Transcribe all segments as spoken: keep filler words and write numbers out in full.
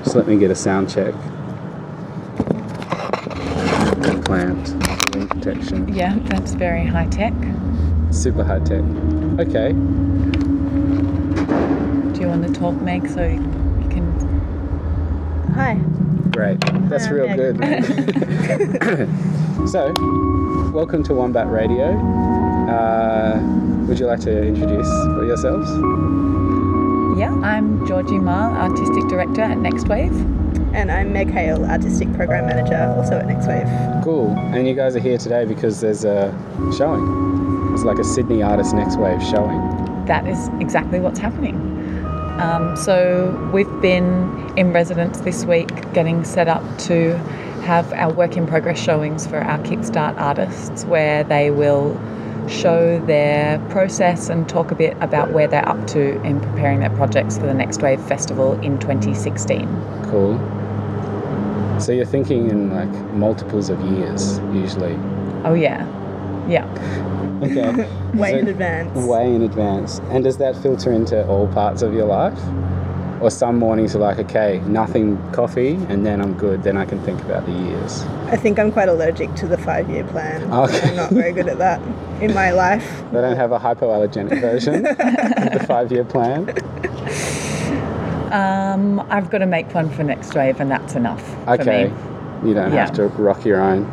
Just let me get a sound check. Plant, wind protection. Yeah, that's very high tech. Super high tech. Okay. Do you want to talk, Meg, so you can... Hi. Great. That's Hi, real Meg. good. So, welcome to Wombat Radio. Uh, would you like to introduce yourselves? Yeah, I'm Georgie Ma, Artistic Director at Nextwave. And I'm Meg Hale, Artistic Program Manager, also at Nextwave. Cool. And you guys are here today because there's a showing. It's like a Sydney Artist Nextwave showing. That is exactly what's happening. Um, so we've been in residence this week getting set up to have our work in progress showings for our Kickstart artists, where they will show their process and talk a bit about where they're up to in preparing their projects for the Nextwave Festival in twenty sixteen. Cool. So you're thinking in like multiples of years, usually. Oh yeah, yeah. Okay. Way So- in advance. Way in advance. And does that filter into all parts of your life? Or some mornings are like, okay, nothing, coffee, and then I'm good, then I can think about the years. I think I'm quite allergic to the five-year plan. Okay. I'm not very good at that in my life. They don't have a hypoallergenic version of the five-year plan. Um, I've got to make one for Nextwave, and that's enough for Okay. me. You don't Yeah. have to rock your own.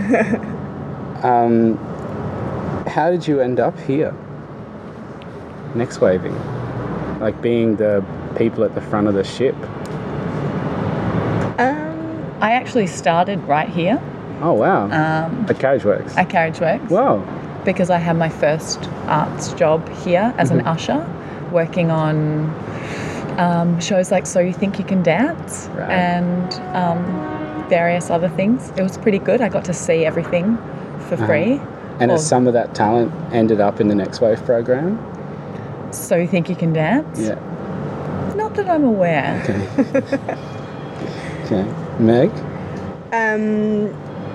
um, how did you end up here? Nextwaving? Like being the people at the front of the ship. Um, I actually started right here Oh, wow. um, At Carriageworks. at Carriageworks. Wow. Because I had my first arts job here as Mm-hmm. an usher, working on um, shows like So You Think You Can Dance Right. and um, various other things. It was pretty good. I got to see everything for Uh-huh. free. And Or has some of that talent ended up in the Nextwave program? So You Think You Can Dance? Yeah. Not that I'm aware. Okay. Okay. Meg? um,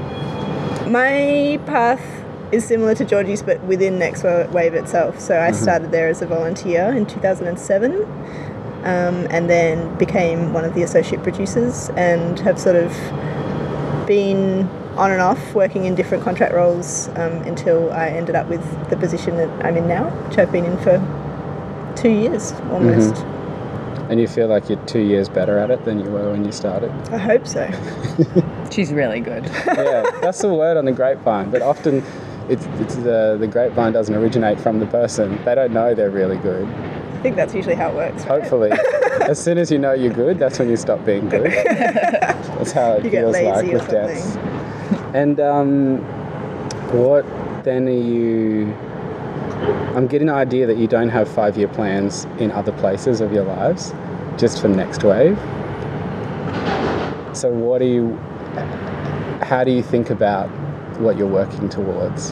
my path is similar to Georgie's, but within Nextwave itself. So I started there as a volunteer in two thousand seven, um, and then became one of the associate producers, and have sort of been on and off working in different contract roles um, until I ended up with the position that I'm in now, which I've been in for two years almost. And you feel like you're two years better at it than you were when you started? I hope so. She's really good. Yeah, that's the word on the grapevine. But often it's, it's the, the grapevine doesn't originate from the person. They don't know they're really good. I think that's usually how it works. Right? Hopefully. As soon as you know you're good, that's when you stop being good. That's how it You get feels lazy like or with something. deaths. And um, what then are you... I'm getting the idea that you don't have five-year plans in other places of your lives, just for Nextwave. So what do you... How do you think about what you're working towards?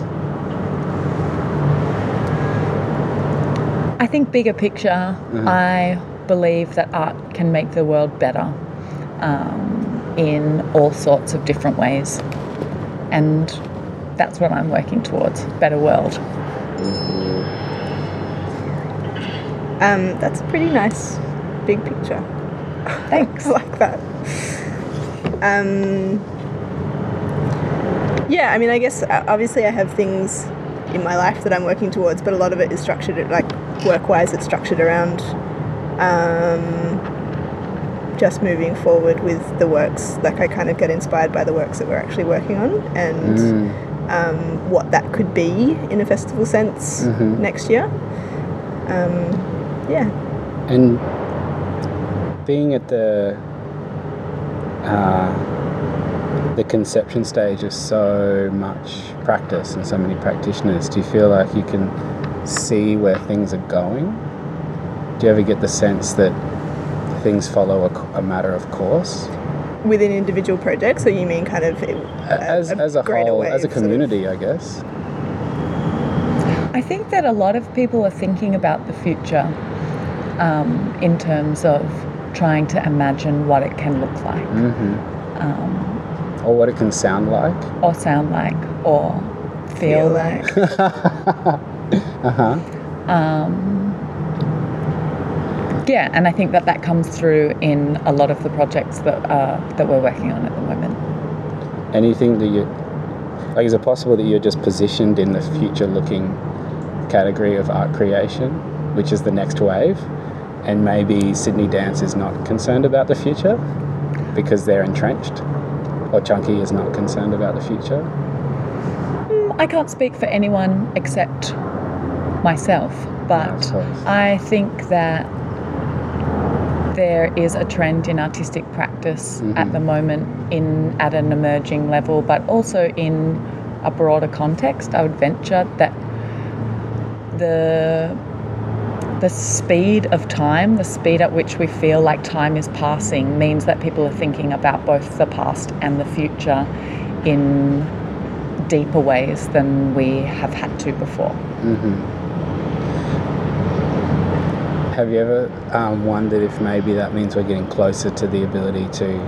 I think bigger picture, Mhm. I believe that art can make the world better um, in all sorts of different ways. And that's what I'm working towards, better world. Um, that's a pretty nice big picture. Thanks. I like that. Um, yeah, I mean, I guess uh, obviously I have things in my life that I'm working towards, but a lot of it is structured, like work-wise, it's structured around um, just moving forward with the works. Like I kind of get inspired by the works that we're actually working on, and Mm. um, what that could be in a festival sense Mhm. next year. Um, yeah. And being at the uh, the conception stage of so much practice and so many practitioners, do you feel like you can see where things are going? Do you ever get the sense that things follow a, a matter of course? Within individual projects, or you mean kind of a, As, as a greater whole, wave, as a sort of? community, I guess. I think that a lot of people are thinking about the future um, in terms of trying to imagine what it can look like, Mm-hmm. um, Or what it can sound like. or sound like, or feel, Feel like. like. Uh-huh. Um, Yeah, and I think that that comes through in a lot of the projects that uh, that we're working on at the moment. Anything that you like, is it possible that you're just positioned in the future-looking category of art creation, which is the next wave, and maybe Sydney Dance is not concerned about the future because they're entrenched, or Chunky is not concerned about the future? I can't speak for anyone except myself, but No, of course. I think that there is a trend in artistic practice Mhm. at the moment in at an emerging level, but also in a broader context. I would venture that the the speed of time, the speed at which we feel like time is passing, means that people are thinking about both the past and the future in deeper ways than we have had to before. Mm-hmm. Have you ever um, wondered if maybe that means we're getting closer to the ability to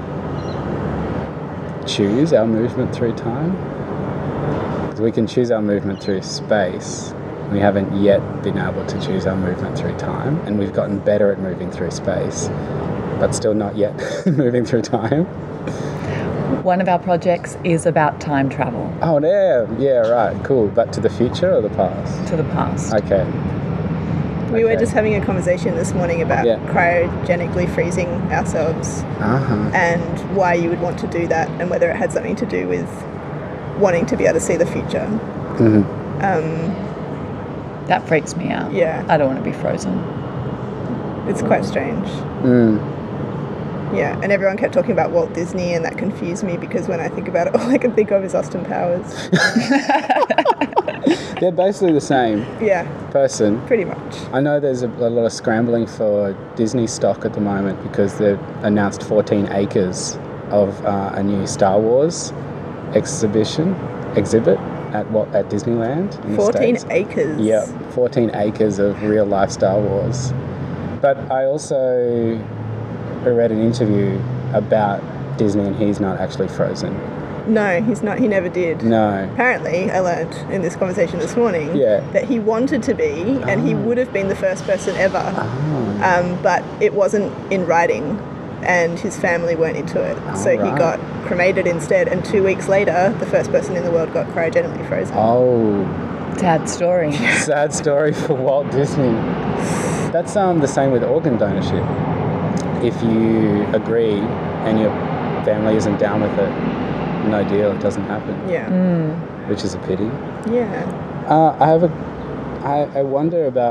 choose our movement through time? Because we can choose our movement through space. We haven't yet been able to choose our movement through time, and we've gotten better at moving through space, but still not yet moving through time. One of our projects is about time travel Oh, yeah, yeah, right, cool. But to the future or the past? to the past. Okay. We were Okay. just having a conversation this morning about Yeah. cryogenically freezing ourselves Uh-huh. and why you would want to do that, and whether it had something to do with wanting to be able to see the future. Mm-hmm. Um, That freaks me out. yeah, I don't want to be frozen. it's quite strange. Mm. Yeah, and everyone kept talking about Walt Disney, and that confused me because when I think about it, all I can think of is Austin Powers. They're basically the same Yeah, person. pretty much. I know there's a, a lot of scrambling for Disney stock at the moment because they've announced fourteen acres of uh, a new Star Wars exhibition exhibit at what at Disneyland. In the fourteen States. acres. Yeah, fourteen acres of real life Star Wars. But I also read an interview about Disney, and he's not actually frozen. No, he's not. He never did. No. Apparently, I learned in this conversation this morning Yeah. that he wanted to be, and he Oh. would have been the first person ever, Oh. um, but it wasn't in writing, and his family weren't into it. So he Alright. got cremated instead, and two weeks later, the first person in the world got cryogenically frozen. Oh. Sad story. Sad story for Walt Disney. That's um the same with organ donorship. If you agree and your family isn't down with it, no deal, it doesn't happen, Yeah. Mm. which is a pity. Yeah. Uh, I have a, I, I wonder about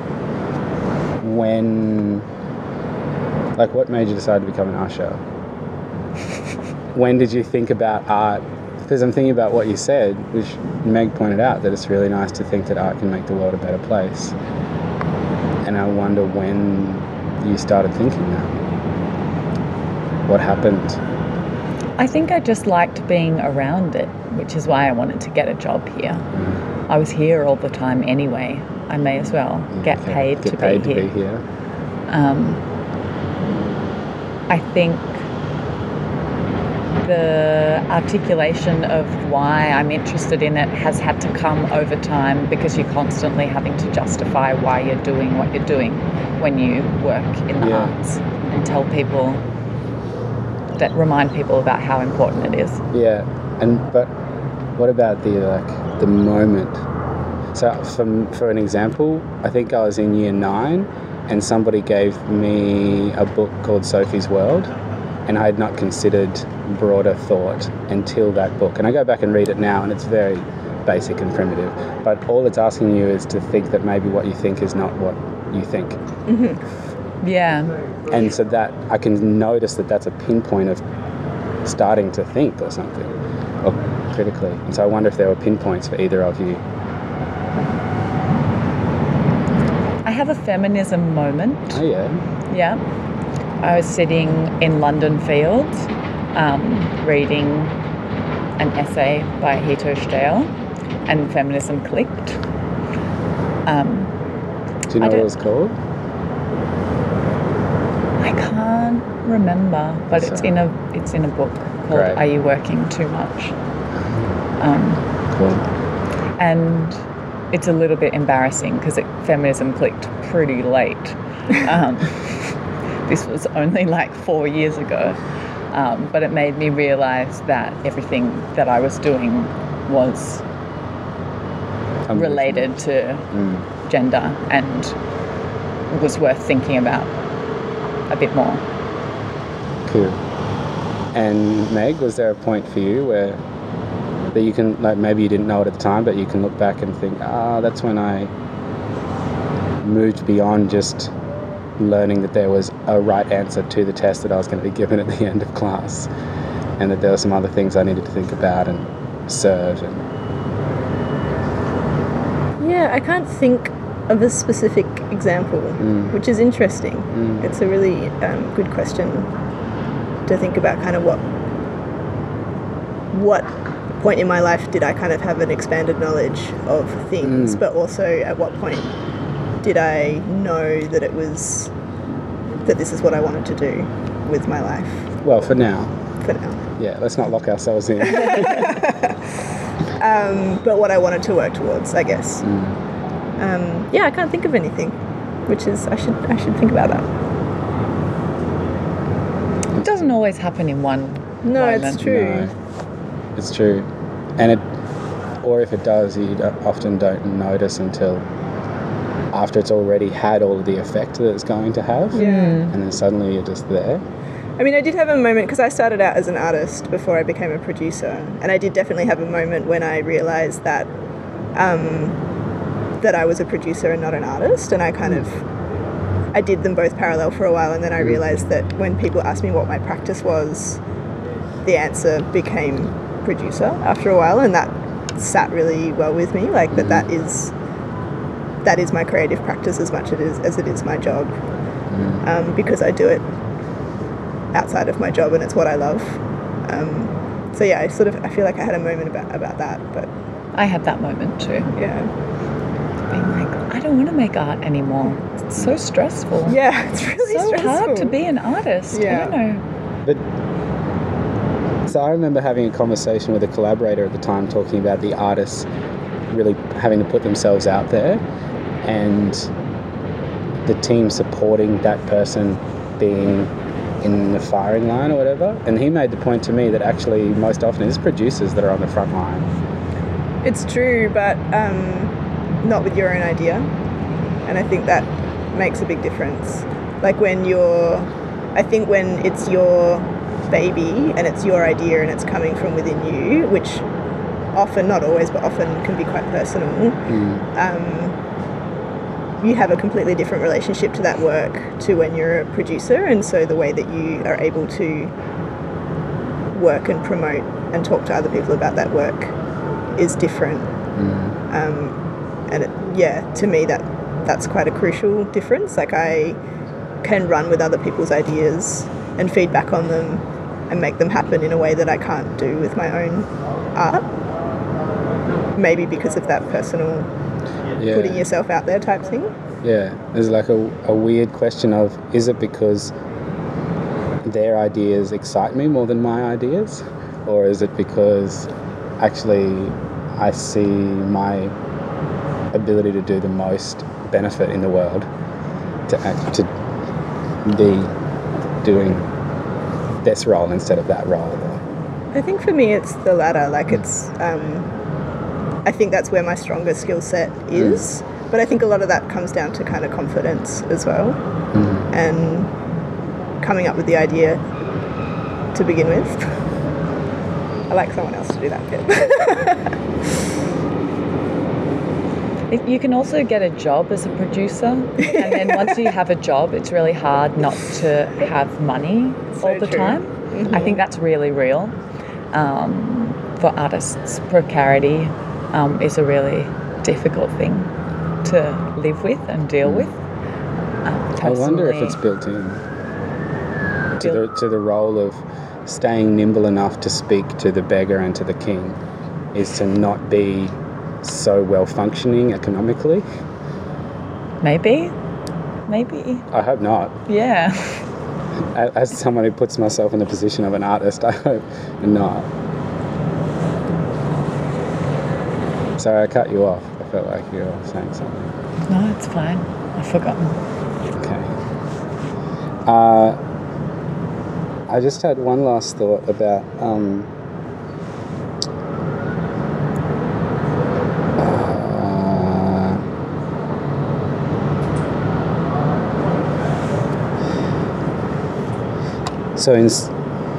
when, like, what made you decide to become an usher? When did you think about art? Because I'm thinking about what you said, which Meg pointed out, that it's really nice to think that art can make the world a better place. And I wonder when you started thinking that. What happened? I think I just liked being around it, which is why I wanted to get a job here. Mm. I was here all the time anyway. I may as well get Okay, paid, get to, paid be to here. be here. Um, I think the articulation of why I'm interested in it has had to come over time, because you're constantly having to justify why you're doing what you're doing when you work in the Yeah. arts, and tell people that remind people about how important it is. Yeah, and but what about the like the moment? So for for an example, I think I was in year nine, and somebody gave me a book called Sophie's World, and I had not considered broader thought until that book. And I go back and read it now, and it's very basic and primitive. But all it's asking you is to think that maybe what you think is not what you think. Mm-hmm. Yeah. And so that I can notice that that's a pinpoint of starting to think or something, or critically. And so I wonder if there were pinpoints for either of you. I have a feminism moment. Oh yeah. Yeah. I was sitting in London Fields, um, reading an essay by Hito Steyr, and feminism clicked. Um, Do you know I what it don't- was called? I can't remember, but it's So- in a it's in a book called Great. "Are You Working Too Much?" Um, Cool. and it's a little bit embarrassing because feminism clicked pretty late. Um, this was only like four years ago, um, but it made me realise that everything that I was doing was related to mm. gender and was worth thinking about a bit more. Cool. And Meg, was there a point for you where that you can, like, maybe you didn't know it at the time, but you can look back and think, ah, that's when I moved beyond just learning that there was a right answer to the test that I was going to be given at the end of class, and that there were some other things I needed to think about and serve. And yeah, I can't think of a specific example, mm. which is interesting. Mm. It's a really um, good question to think about, kind of what what point in my life did I kind of have an expanded knowledge of things, mm. but also at what point did I know that it was, that this is what I wanted to do with my life? Well, for now. For now. Yeah, let's not lock ourselves in. um, but what I wanted to work towards, I guess. Mm. Um, yeah, I can't think of anything, which is, I should I should think about that. It doesn't always happen in one No, moment. it's true. No. It's true. And it, or if it does, you often don't notice until after it's already had all of the effect that it's going to have. Yeah. And then suddenly you're just there. I mean, I did have a moment, because I started out as an artist before I became a producer, and I did definitely have a moment when I realised that um, that I was a producer and not an artist, and I kind of, I did them both parallel for a while, and then I realised that when people asked me what my practice was, the answer became producer after a while, and that sat really well with me, like that that is that is my creative practice as much it is, as it is my job, um, because I do it outside of my job and it's what I love. Um, so yeah, I sort of, I feel like I had a moment about, about that, but... I had that moment too. Yeah. Being like, I don't want to make art anymore. It's so stressful. Yeah, it's really so stressful. hard to be an artist. Yeah. I don't know. But so I remember having a conversation with a collaborator at the time, talking about the artists really having to put themselves out there, and the team supporting that person being in the firing line or whatever. And he made the point to me that actually most often it's producers that are on the front line. It's true, but um, not with your own idea. And I think that makes a big difference. Like when you're, I think when it's your baby and it's your idea and it's coming from within you, which often, not always, but often can be quite personal, mm. um, you have a completely different relationship to that work to when you're a producer, and so the way that you are able to work and promote and talk to other people about that work is different. Mm. Um, and it, yeah, to me that that's quite a crucial difference. Like I can run with other people's ideas and feedback on them and make them happen in a way that I can't do with my own art. Maybe because of that personal yeah. putting yourself out there type thing. Yeah, there's like a, a weird question of, is it because their ideas excite me more than my ideas? Or is it because actually I see my ability to do the most benefit in the world to act, to be doing this role instead of that role? I think for me it's the latter. Like it's, um, I think that's where my strongest skill set is. Mm. But I think a lot of that comes down to kind of confidence as well, mm. and coming up with the idea to begin with. I like someone else to do that bit. You can also get a job as a producer, and then once you have a job, it's really hard not to have money so all the true. time. Mm-hmm. I think that's really real. Um, for artists, precarity um, is a really difficult thing to live with and deal with. Um, I wonder if it's built in to the, to the role of staying nimble enough to speak to the beggar and to the king, is to not be so well functioning economically. Maybe, maybe. I hope not. Yeah. As someone who puts myself in the position of an artist, I hope not. Sorry, I cut you off. I felt like you were saying something. No, it's fine. I've forgotten. Okay. Uh, I just had one last thought about um, uh, so in s-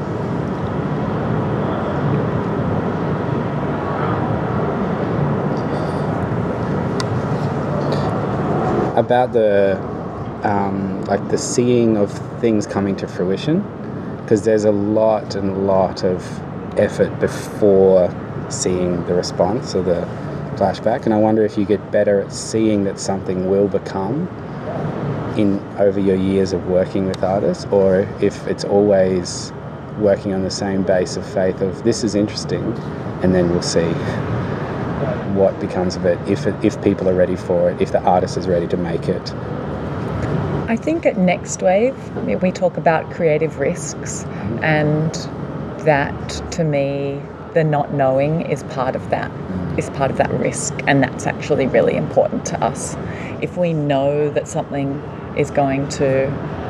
about the um, like the seeing of things coming to fruition, because there's a lot and a lot of effort before seeing the response or the flashback, and I wonder if you get better at seeing that something will become in over your years of working with artists, or if it's always working on the same base of faith of this is interesting, and then we'll see what becomes of it, if it, if people are ready for it, if the artist is ready to make it. I think at Next Wave, we talk about creative risks, and that, to me, the not knowing is part of that, is part of that risk, and that's actually really important to us. If we know that something is going to,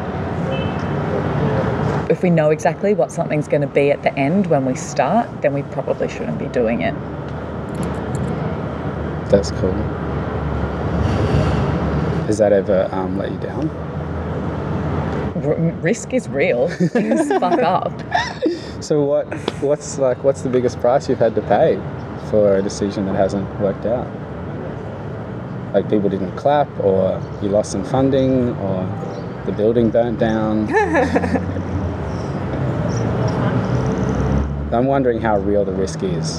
if we know exactly what something's going to be at the end when we start, then we probably shouldn't be doing it. That's cool. Has that ever um, let you down? R- risk is real. Things fuck up. So what? What's like? What's the biggest price you've had to pay for a decision that hasn't worked out? Like people didn't clap, or you lost some funding, or the building burnt down. I'm wondering how real the risk is,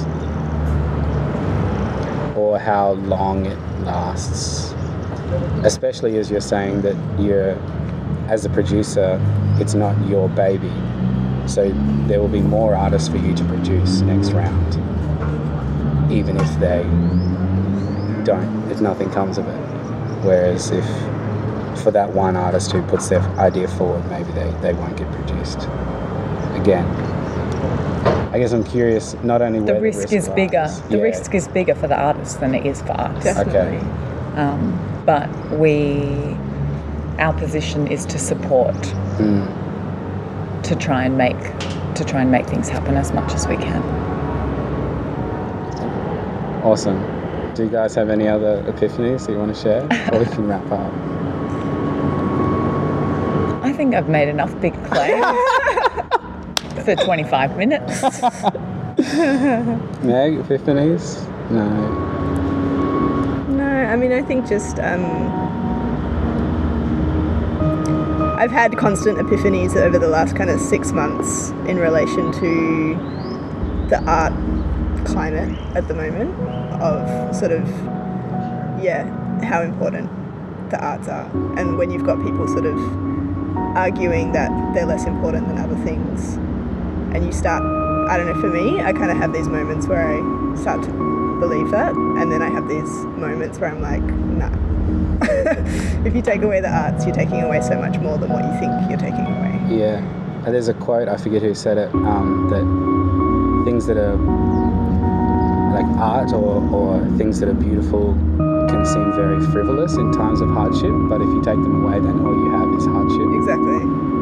or how long it lasts. Especially as you're saying that you're, as a producer, it's not your baby. So there will be more artists for you to produce next round, even if they don't, if nothing comes of it. Whereas if for that one artist who puts their idea forward, maybe they, they won't get produced again. I guess I'm curious, not only where The risk, the risk is lies. bigger. The Yeah. risk is bigger for the artist than it is for us. Definitely. Okay. Um, but we, our position is to support, Mm. to try and make, to try and make things happen as much as we can. Awesome. Do you guys have any other epiphanies that you want to share? Or we can wrap up. I think I've made enough big claims for twenty-five minutes. Meg, epiphanies? No. No, I mean, I think just um, I've had constant epiphanies over the last kind of six months in relation to the art climate at the moment, of sort of, yeah, how important the arts are. And when you've got people sort of arguing that they're less important than other things, and you start, I don't know, for me, I kind of have these moments where I start to believe that, and then I have these moments where I'm like, nah. If you take away the arts, you're taking away so much more than what you think you're taking away. Yeah. And there's a quote, I forget who said it, um, that things that are like art or, or things that are beautiful can seem very frivolous in times of hardship, but if you take them away, then all you have is hardship. Exactly.